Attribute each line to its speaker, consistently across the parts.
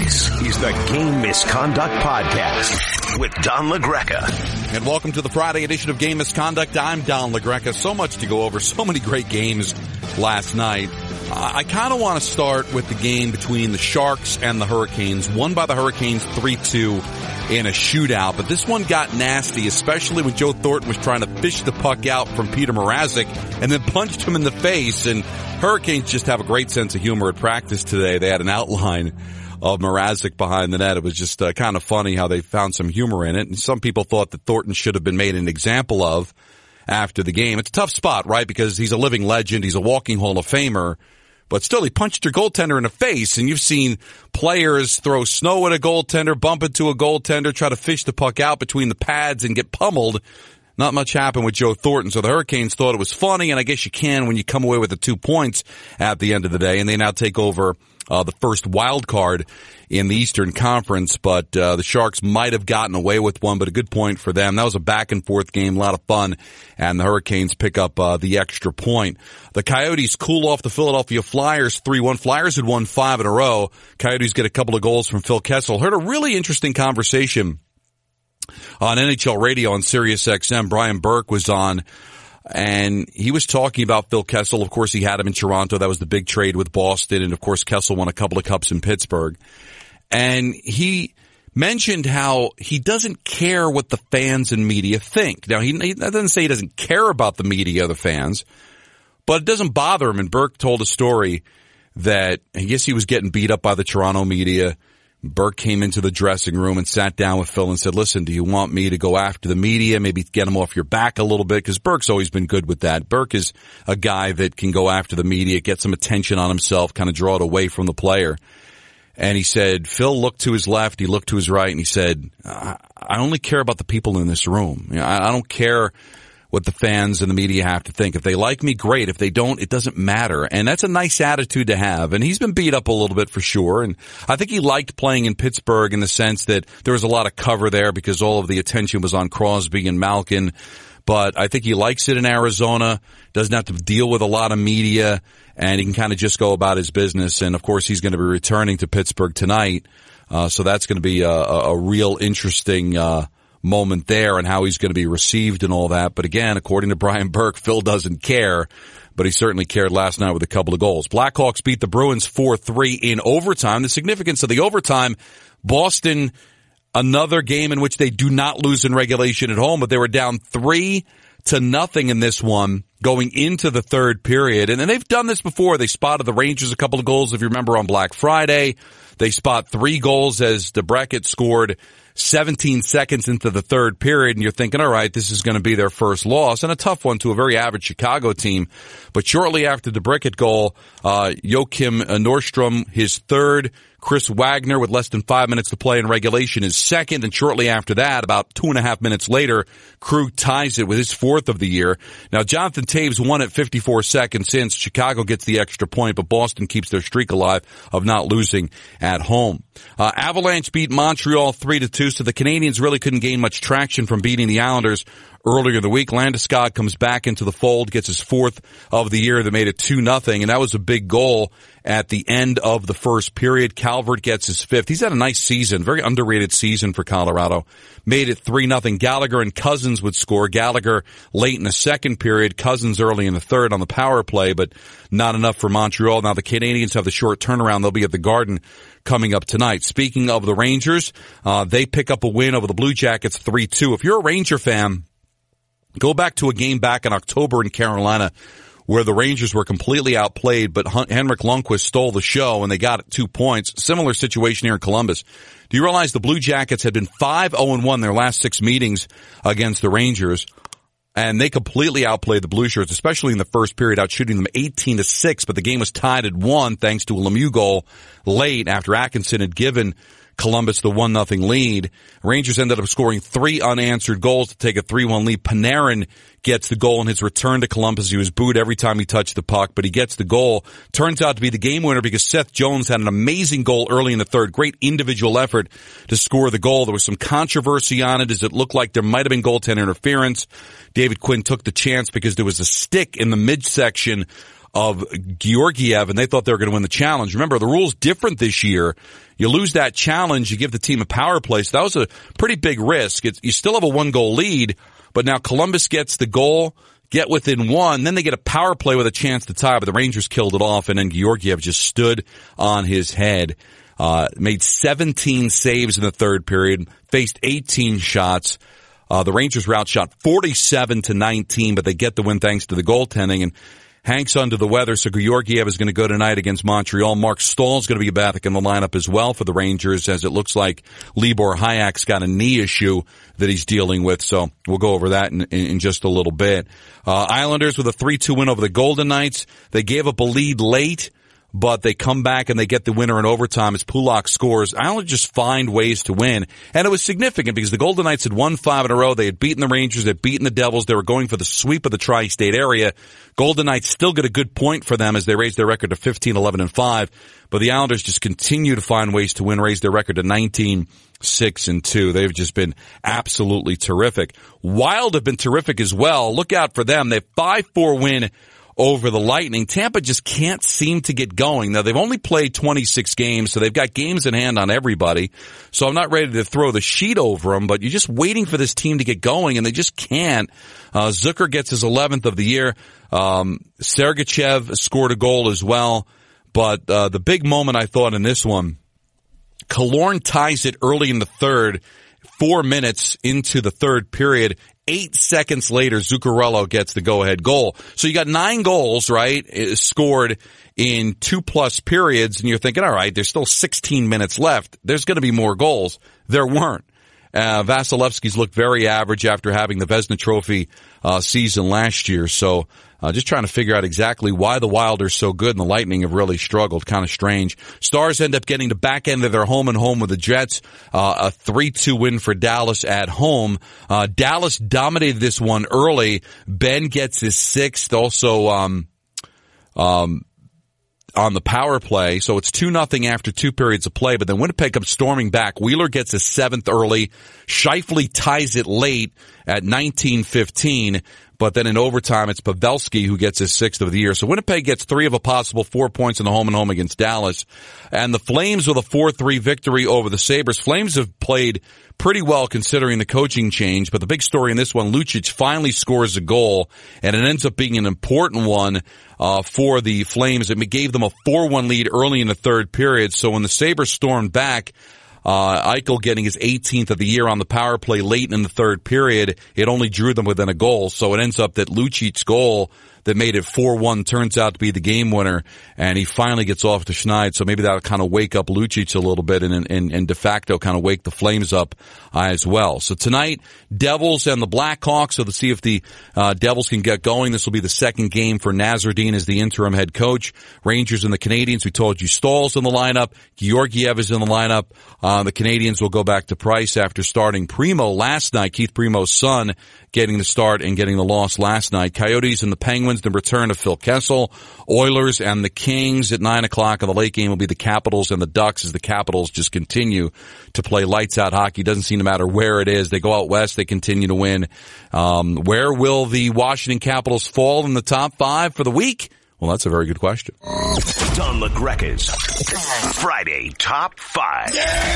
Speaker 1: This is the Game Misconduct Podcast with Don LaGreca.
Speaker 2: And welcome to the Friday edition of Game Misconduct. I'm Don LaGreca. So much to go over. So many great games last night. I kind of want to start with the game between the Sharks and the Hurricanes. Won by the Hurricanes 3-2 in a shootout. But this one got nasty, especially when Joe Thornton was trying to fish the puck out from Peter Mrazek and then punched him in the face. And Hurricanes just have a great sense of humor at practice today. They had an outline of Mrazek behind the net. It was just kind of funny how they found some humor in it. And some people thought that Thornton should have been made an example of after the game. It's a tough spot, right? Because he's a living legend. He's a walking Hall of Famer. But still, he punched your goaltender in the face. And you've seen players throw snow at a goaltender, bump into a goaltender, try to fish the puck out between the pads and get pummeled. Not much happened with Joe Thornton. So the Hurricanes thought it was funny, and I guess you can when you come away with the 2 points at the end of the day. And they now take over the first wild card in the Eastern Conference, but the Sharks might have gotten away with one, but a good point for them. That was a back-and-forth game, a lot of fun, and the Hurricanes pick up the extra point. The Coyotes cool off the Philadelphia Flyers 3-1. Flyers had won 5 in a row. Coyotes get a couple of goals from Phil Kessel. Heard a really interesting conversation on NHL radio on Sirius XM. Brian Burke was on, and he was talking about Phil Kessel. Of course, he had him in Toronto. That was the big trade with Boston. And, of course, Kessel won a couple of cups in Pittsburgh. And he mentioned how he doesn't care what the fans and media think. Now, he doesn't say he doesn't care about the media or the fans, but it doesn't bother him. And Burke told a story that I guess he was getting beat up by the Toronto media. Burke came into the dressing room and sat down with Phil and said, listen, do you want me to go after the media, maybe get them off your back a little bit? Because Burke's always been good with that. Burke is a guy that can go after the media, get some attention on himself, kind of draw it away from the player. And he said, Phil looked to his left, he looked to his right, and he said, I only care about the people in this room. You know, I don't care what the fans and the media have to think. If they like me, great. If they don't, it doesn't matter. And that's a nice attitude to have. And he's been beat up a little bit for sure. And I think he liked playing in Pittsburgh in the sense that there was a lot of cover there because all of the attention was on Crosby and Malkin. But I think he likes it in Arizona, doesn't have to deal with a lot of media, and he can kind of just go about his business. And, of course, he's going to be returning to Pittsburgh tonight. So that's going to be a real interesting moment there and how he's going to be received and all that. But again, according to Brian Burke, Phil doesn't care, but he certainly cared last night with a couple of goals. Blackhawks beat the Bruins 4-3 in overtime. The significance of the overtime, Boston, another game in which they do not lose in regulation at home, but they were down 3-0 in this one going into the third period. And then they've done this before. They spotted the Rangers a couple of goals, if you remember, on Black Friday. They spot 3 goals as DeBrincat scored 17 seconds into the third period, and you're thinking, all right, this is going to be their first loss, and a tough one to a very average Chicago team. But shortly after the DeBrincat goal, Joachim Nordstrom, his third, Chris Wagner, with less than 5 minutes to play in regulation, is second, and shortly after that, about 2.5 minutes later, Krug ties it with his 4th of the year. Now, Jonathan Toews won at 54 seconds in. Chicago gets the extra point, but Boston keeps their streak alive of not losing at home. Avalanche beat Montreal 3-2, so the Canadiens really couldn't gain much traction from beating the Islanders earlier in the week. Landeskog comes back into the fold, gets his 4th of the year. They made it 2-0, and that was a big goal at the end of the first period. Calvert gets his 5th. He's had a nice season, very underrated season for Colorado. Made it 3-0. Gallagher and Cousins would score. Gallagher late in the second period, Cousins early in the third on the power play, but not enough for Montreal. Now the Canadiens have the short turnaround. They'll be at the Garden coming up tonight. Speaking of the Rangers, they pick up a win over the Blue Jackets 3-2. If you're a Ranger fan, go back to a game back in October in Carolina where the Rangers were completely outplayed, but Henrik Lundqvist stole the show and they got 2 points. Similar situation here in Columbus. Do you realize the Blue Jackets had been 5-0-1 their last 6 meetings against the Rangers? And they completely outplayed the Blue Shirts, especially in the first period, outshooting them 18-6, but the game was tied at 1 thanks to a Lemieux goal late after Atkinson had given Columbus the 1-0 lead. Rangers ended up scoring 3 unanswered goals to take a 3-1 lead. Panarin gets the goal in his return to Columbus. He was booed every time he touched the puck, but he gets the goal. Turns out to be the game winner because Seth Jones had an amazing goal early in the third. Great individual effort to score the goal. There was some controversy on it as it looked like there might have been goaltender interference. David Quinn took the chance because there was a stick in the midsection of Georgiev, and they thought they were going to win the challenge. Remember, the rule's different this year. You lose that challenge, you give the team a power play. So that was a pretty big risk. You still have a 1-goal lead, but now Columbus gets the goal, get within one, then they get a power play with a chance to tie, but the Rangers killed it off, and then Georgiev just stood on his head. Made 17 saves in the third period, faced 18 shots. The Rangers were outshot 47-19, but they get the win thanks to the goaltending. And Hank's under the weather, so Georgiev is going to go tonight against Montreal. Mark Stahl's going to be back in the lineup as well for the Rangers, as it looks like Libor Hayek's got a knee issue that he's dealing with. So we'll go over that in just a little bit. Islanders with a 3-2 win over the Golden Knights. They gave up a lead late, but they come back and they get the winner in overtime as Pulak scores. Islanders just find ways to win. And it was significant because the Golden Knights had won 5 in a row. They had beaten the Rangers. They had beaten the Devils. They were going for the sweep of the tri-state area. Golden Knights still get a good point for them as they raise their record to 15-11-5. But the Islanders just continue to find ways to win, raise their record to 19-6-2. They've just been absolutely terrific. Wild have been terrific as well. Look out for them. They have 5-4 win over the Lightning. Tampa just can't seem to get going. Now, they've only played 26 games, so they've got games in hand on everybody. So I'm not ready to throw the sheet over them, but you're just waiting for this team to get going, and they just can't. Zucker gets his 11th of the year. Sergachev scored a goal as well. But the big moment I thought in this one, Killorn ties it early in the third, 4 minutes into the third period. 8 seconds later, Zuccarello gets the go-ahead goal. So you got 9 goals, right, scored in 2+ periods, and you're thinking, all right, there's still 16 minutes left. There's going to be more goals. There weren't. Vasilevsky's looked very average after having the Vezina Trophy season last year. So just trying to figure out exactly why the Wild are so good and the Lightning have really struggled. Kind of strange. Stars end up getting the back end of their home and home with the Jets. A 3-2 win for Dallas at home. Dallas dominated this one early. Ben gets his 6th. Also, on the power play. So it's 2-0 after 2 periods of play, but then Winnipeg comes storming back. Wheeler gets his 7th early. Scheifele ties it late at 19:15. But then in overtime, it's Pavelski who gets his 6th of the year. So Winnipeg gets 3 of a possible 4 points in the home and home against Dallas. And the Flames with a 4-3 victory over the Sabres. Flames have played pretty well considering the coaching change. But the big story in this one, Lucic finally scores a goal, and it ends up being an important one for the Flames. It gave them a 4-1 lead early in the third period. So when the Sabres stormed back, Eichel getting his 18th of the year on the power play late in the third period, it only drew them within a goal. So it ends up that Lucic's goal that made it 4-1 turns out to be the game winner, and he finally gets off to Schneid. So maybe that'll kind of wake up Lucic a little bit and de facto kind of wake the Flames up as well. So tonight, Devils and the Blackhawks. So to see if the Devils can get going, this will be the second game for Nasreddine as the interim head coach. Rangers and the Canadians, we told you, Stahl's in the lineup. Georgiev is in the lineup. The Canadians will go back to Price after starting Primo last night. Keith Primo's son getting the start and getting the loss last night. Coyotes and the Penguins, the return of Phil Kessel. Oilers and the Kings at 9 o'clock. And the late game will be the Capitals and the Ducks as the Capitals just continue to play lights out hockey. Doesn't seem to matter where it is. They go out west. They continue to win. Where will the Washington Capitals fall in the top 5 for the week? Well, that's a very good question.
Speaker 1: Don LaGreca's Friday Top 5.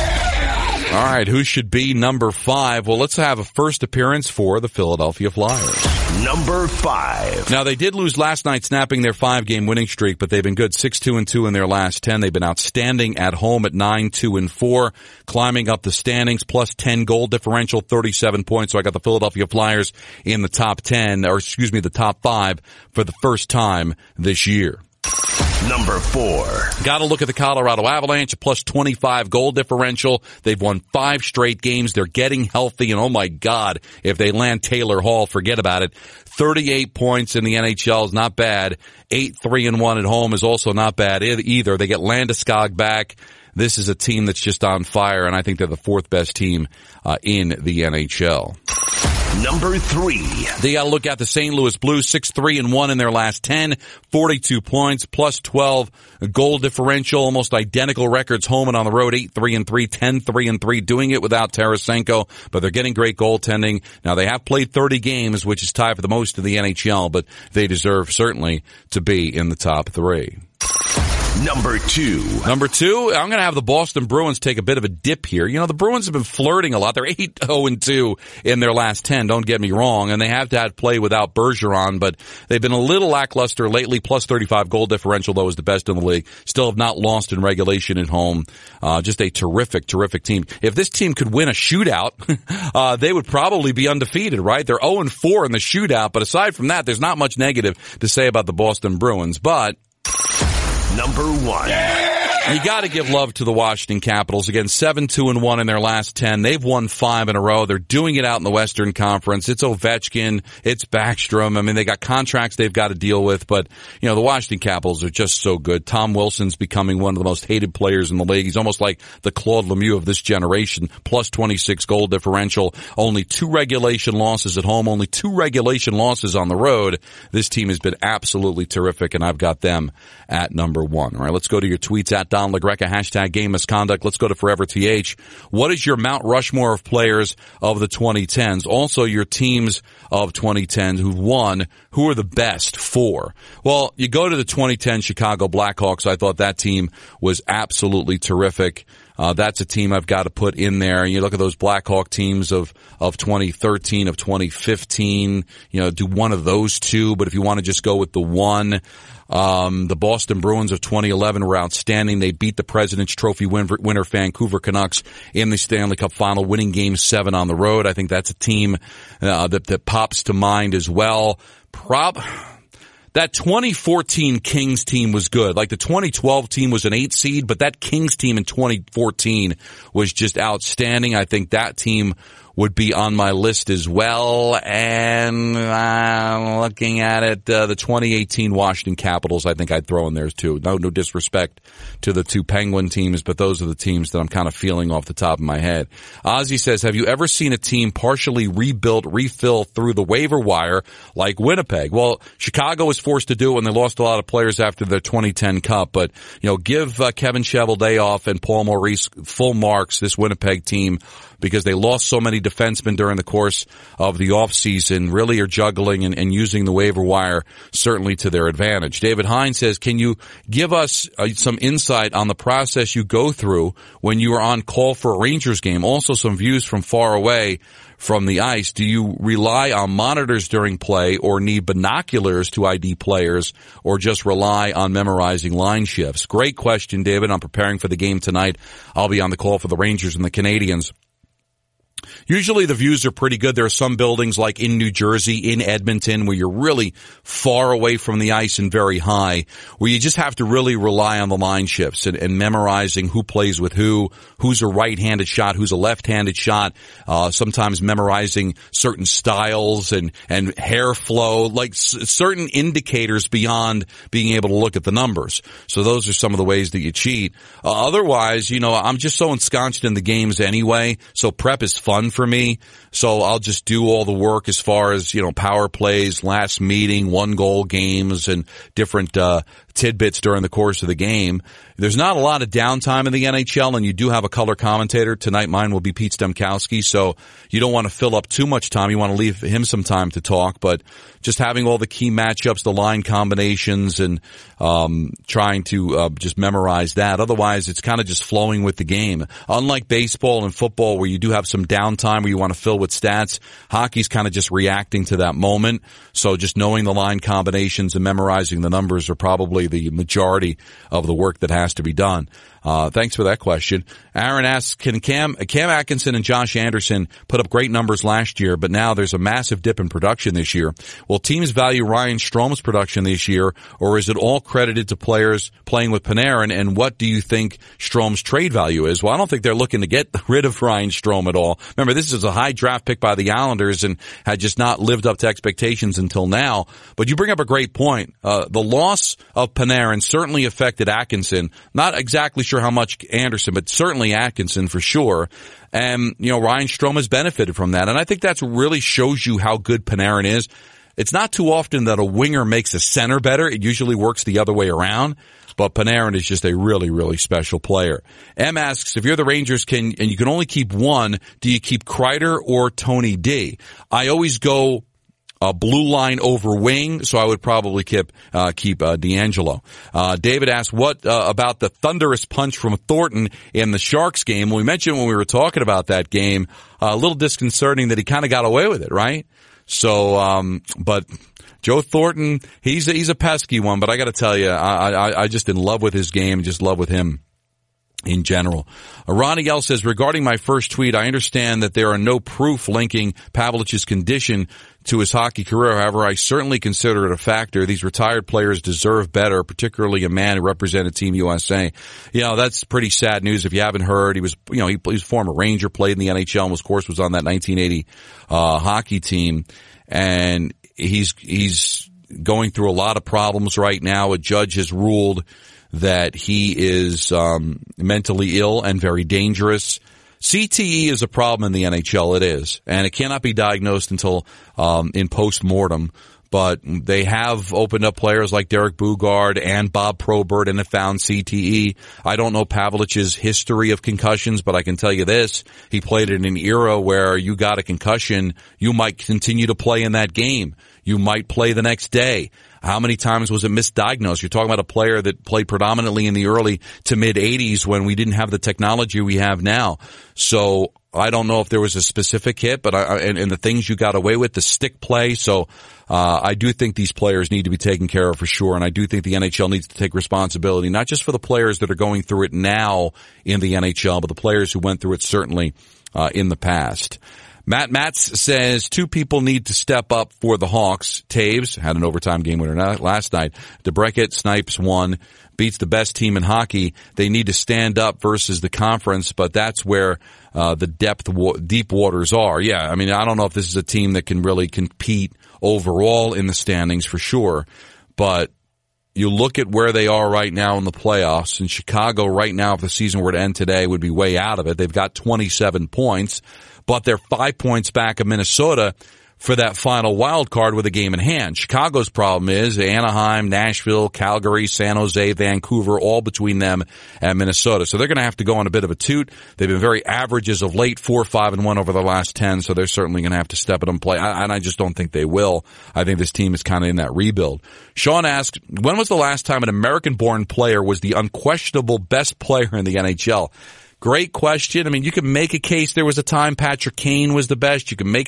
Speaker 2: Yeah! All right, who should be number 5? Well, let's have a first appearance for the Philadelphia Flyers.
Speaker 1: Number 5.
Speaker 2: Now, they did lose last night, snapping their 5-game winning streak, but they've been good 6-2-2 in their last 10. They've been outstanding at home at 9-2-4, climbing up the standings, plus 10 goal differential, 37 points. So I got the Philadelphia Flyers in the top 10, or excuse me, the top 5 for the first time this year.
Speaker 1: Number 4.
Speaker 2: Got to look at the Colorado Avalanche, a plus 25 goal differential. They've won 5 straight games. They're getting healthy, and oh my God, if they land Taylor Hall, forget about it. 38 points in the NHL is not bad. 8-3-1 at home is also not bad either. They get Landeskog back. This is a team that's just on fire, and I think they're the 4th best team in the NHL.
Speaker 1: Number 3.
Speaker 2: They got to look at the St. Louis Blues, 6-3-1 in their last 10, 42 points, plus 12 goal differential, almost identical records home and on the road, 8-3-3, 10-3-3, doing it without Tarasenko, but they're getting great goaltending. Now they have played 30 games, which is tied for the most in the NHL, but they deserve certainly to be in the top 3.
Speaker 1: Number 2.
Speaker 2: Number 2, I'm going to have the Boston Bruins take a bit of a dip here. You know, the Bruins have been flirting a lot. They're 8-0-2 in their last 10, don't get me wrong, and they have to have play without Bergeron, but they've been a little lackluster lately. Plus 35 goal differential, though, is the best in the league. Still have not lost in regulation at home. Just a terrific, terrific team. If this team could win a shootout, they would probably be undefeated, right? They're 0-4 in the shootout, but aside from that, there's not much negative to say about the Boston Bruins, but
Speaker 1: Number 1.
Speaker 2: you got to give love to the Washington Capitals. Again, 7-2-1 in their last 10. They've won 5 in a row. They're doing it out in the Western Conference. It's Ovechkin. It's Backstrom. I mean, they got contracts they've got to deal with, but, you know, the Washington Capitals are just so good. Tom Wilson's becoming one of the most hated players in the league. He's almost like the Claude Lemieux of this generation. Plus 26 goal differential. Only 2 regulation losses at home. Only 2 regulation losses on the road. This team has been absolutely terrific, and I've got them at number 1. All right, let's go to your tweets at Don LaGreca, hashtag game misconduct. Let's go to Forever TH. What is your Mount Rushmore of players of the 2010s? Also, your teams of 2010s who've won. Who are the best 4? Well, you go to the 2010 Chicago Blackhawks. I thought that team was absolutely terrific. That's a team I've got to put in there. You look at those Blackhawk teams of 2013, of 2015, you know, do one of those 2, but if you want to just go with the 1, the Boston Bruins of 2011 were outstanding. They beat the President's Trophy winner Vancouver Canucks in the Stanley Cup final, winning Game 7 on the road. I think that's a team that pops to mind as well. That 2014 Kings team was good. Like the 2012 team was an 8 seed, but that Kings team in 2014 was just outstanding. I think that team would be on my list as well. And looking at it, the 2018 Washington Capitals, I think I'd throw in there too. No disrespect to the 2 Penguin teams, but those are the teams that I'm kind of feeling off the top of my head. Ozzy says, have you ever seen a team partially rebuilt, refill through the waiver wire like Winnipeg? Well, Chicago was forced to do it when they lost a lot of players after their 2010 Cup, but, you know, give Kevin Cheveldayoff and Paul Maurice full marks, this Winnipeg team, because they lost so many defensemen during the course of the offseason, really are juggling and using the waiver wire certainly to their advantage. David Hines says, can you give us some insight on the process you go through when you are on call for a Rangers game? Also some views from far away from the ice. Do you rely on monitors during play or need binoculars to ID players or just rely on memorizing line shifts? Great question, David. I'm preparing for the game tonight. I'll be on the call for the Rangers and the Canadians. Usually the views are pretty good. There are some buildings like in New Jersey, in Edmonton, where you're really far away from the ice and very high, where you just have to really rely on the line shifts and memorizing who plays with who's a right-handed shot, who's a left-handed shot, sometimes memorizing certain styles and hair flow, like certain indicators beyond being able to look at the numbers. So those are some of the ways that you cheat. Otherwise, you know, I'm just so ensconced in the games anyway, so prep is fun for me. So I'll just do all the work as far as, you know, power plays, last meeting, 1-goal games, and different tidbits during the course of the game. There's not a lot of downtime in the NHL, and you do have a color commentator. Tonight mine will be Pete Stemkowski, so you don't want to fill up too much time. You want to leave him some time to talk, but just having all the key matchups, the line combinations, and trying to just memorize that. Otherwise, it's kind of just flowing with the game. Unlike baseball and football, where you do have some downtime where you want to fill with stats, hockey's kind of just reacting to that moment. So just knowing the line combinations and memorizing the numbers are probably the majority of the work that has to be done. Thanks for that question. Aaron asks, can Cam Atkinson and Josh Anderson put up great numbers last year, but now there's a massive dip in production this year? Will teams value Ryan Strom's production this year, or is it all credited to players playing with Panarin? And what do you think Strom's trade value is? Well, I don't think they're looking to get rid of Ryan Strome at all. Remember, this is a high draft pick by the Islanders and had just not lived up to expectations until now. But you bring up a great point. The loss of Panarin certainly affected Atkinson. Not exactly sure sure how much Anderson, but certainly Atkinson for sure. And, Ryan Strome has benefited from that. And I think that's really shows you how good Panarin is. It's not too often that a winger makes a center better. It usually works the other way around. But Panarin is just a really, really special player. M asks, if you're the Rangers and you can only keep one, do you keep Kreider or Tony D? I always go blue line over wing, so I would probably keep D'Angelo. David asks, what about the thunderous punch from Thornton in the Sharks game? We mentioned when we were talking about that game, a little disconcerting that he kind of got away with it, right? So, but Joe Thornton, he's a pesky one, but I got to tell you, I just in love with his game, just love with him in general. Ronnie L says, regarding my first tweet, I understand that there are no proof linking Pavlich's condition to his hockey career. However, I certainly consider it a factor. These retired players deserve better, particularly a man who represented Team USA. That's pretty sad news if you haven't heard. He was, he was a former Ranger, played in the NHL, and of course was on that 1980 hockey team. And he's going through a lot of problems right now. A judge has ruled that he is mentally ill and very dangerous. CTE is a problem in the NHL. It is. And it cannot be diagnosed until in post-mortem. But they have opened up players like Derek Bugard and Bob Probert and have found CTE. I don't know Pavlich's history of concussions, but I can tell you this. He played in an era where you got a concussion, you might continue to play in that game. You might play the next day. How many times was it misdiagnosed? You're talking about a player that played predominantly in the early to mid 80s when we didn't have the technology we have now. So I don't know if there was a specific hit, but and the things you got away with, the stick play. So I do think these players need to be taken care of for sure. And I do think the NHL needs to take responsibility, not just for the players that are going through it now in the NHL, but the players who went through it certainly in the past. Matt Matz says two people need to step up for the Hawks. Taves had an overtime game winner last night. DeBrincat, Snipes won, beats the best team in hockey. They need to stand up versus the conference, but that's where the deep waters are. Yeah, I mean, I don't know if this is a team that can really compete overall in the standings for sure, but you look at where they are right now in the playoffs. In Chicago right now, if the season were to end today, would be way out of it. They've got 27 points. But they're 5 points back of Minnesota for that final wild card with a game in hand. Chicago's problem is Anaheim, Nashville, Calgary, San Jose, Vancouver, all between them and Minnesota. So they're going to have to go on a bit of a toot. They've been very average as of late, 4-5-1 over the last 10, so they're certainly going to have to step it up and play. And I just don't think they will. I think this team is kind of in that rebuild. Sean asked, when was the last time an American-born player was the unquestionable best player in the NHL? Great question. I mean, you can make a case. There was a time Patrick Kane was the best. You can make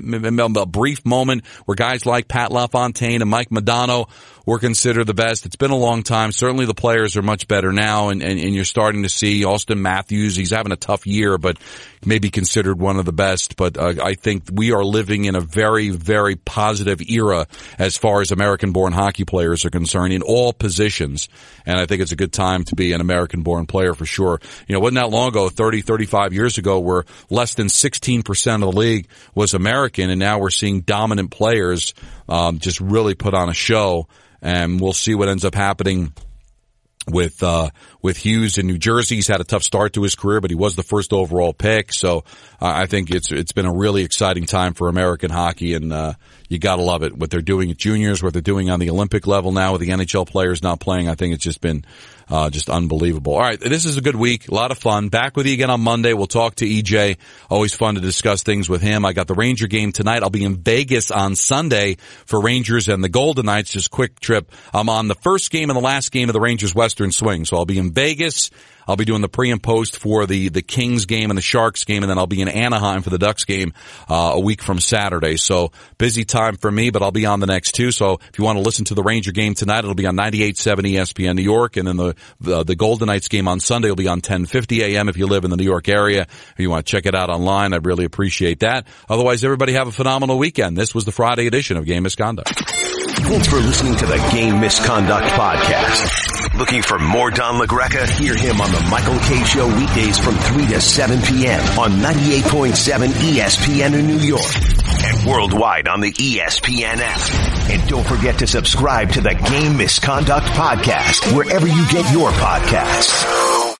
Speaker 2: a brief moment where guys like Pat LaFontaine and Mike Modano were considered the best. It's been a long time. Certainly the players are much better now, and you're starting to see Austin Matthews. He's having a tough year, but maybe considered one of the best. But I think we are living in a very, very positive era as far as American-born hockey players are concerned in all positions. And I think it's a good time to be an American-born player for sure. Wasn't that long ago, 30, 35 years ago, where less than 16% of the league was American, and now we're seeing dominant players just really put on a show. And we'll see what ends up happening with Hughes in New Jersey. He's had a tough start to his career, but he was the first overall pick. So I think it's been a really exciting time for American hockey, and you gotta love it. What they're doing at juniors, what they're doing on the Olympic level now with the NHL players not playing, I think it's just been just unbelievable. All right, this is a good week, a lot of fun. Back with you again on Monday. We'll talk to EJ. Always fun to discuss things with him. I got the Ranger game tonight. I'll be in Vegas on Sunday for Rangers and the Golden Knights. Just quick trip. I'm on the first game and the last game of the Rangers Western Swing. So I'll be in Vegas. I'll be doing the pre and post for the Kings game and the Sharks game, and then I'll be in Anaheim for the Ducks game a week from Saturday. So busy time for me, but I'll be on the next two. So if you want to listen to the Ranger game tonight, it'll be on 98.7 ESPN New York, and then the Golden Knights game on Sunday will be on 10:50 a.m. if you live in the New York area. If you want to check it out online, I'd really appreciate that. Otherwise, everybody have a phenomenal weekend. This was the Friday edition of Game Misconduct.
Speaker 1: Thanks for listening to the Game Misconduct Podcast. Looking for more Don LaGreca? Hear him on the Michael Kay Show weekdays from 3 to 7 p.m. on 98.7 ESPN in New York and worldwide on the ESPN app. And don't forget to subscribe to the Game Misconduct Podcast wherever you get your podcasts.